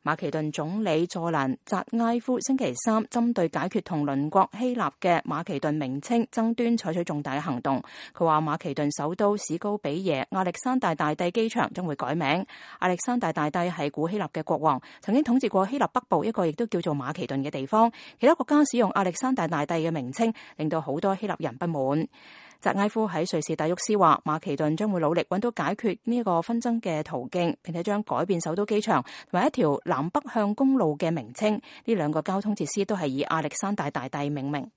馬其頓總理佐蘭扎埃夫星期三針對解決同鄰國希臘嘅馬其頓名稱爭端採取重大行動。佢話馬其頓首都史高比耶亞歷山大大帝機場將會改名。亞歷山大大帝係古希臘嘅國王，曾經統治過希臘北部一個亦都叫做馬其頓嘅地方。其他國家使用亞歷山大大帝嘅名稱，令到好多希臘人不滿。扎埃夫喺瑞士達沃斯話，馬其頓將會努力揾到解決呢個紛爭嘅途徑，並且將改變首都機場同埋一條南北向公路嘅名稱。呢兩個交通設施都係以亞歷山大大帝命名。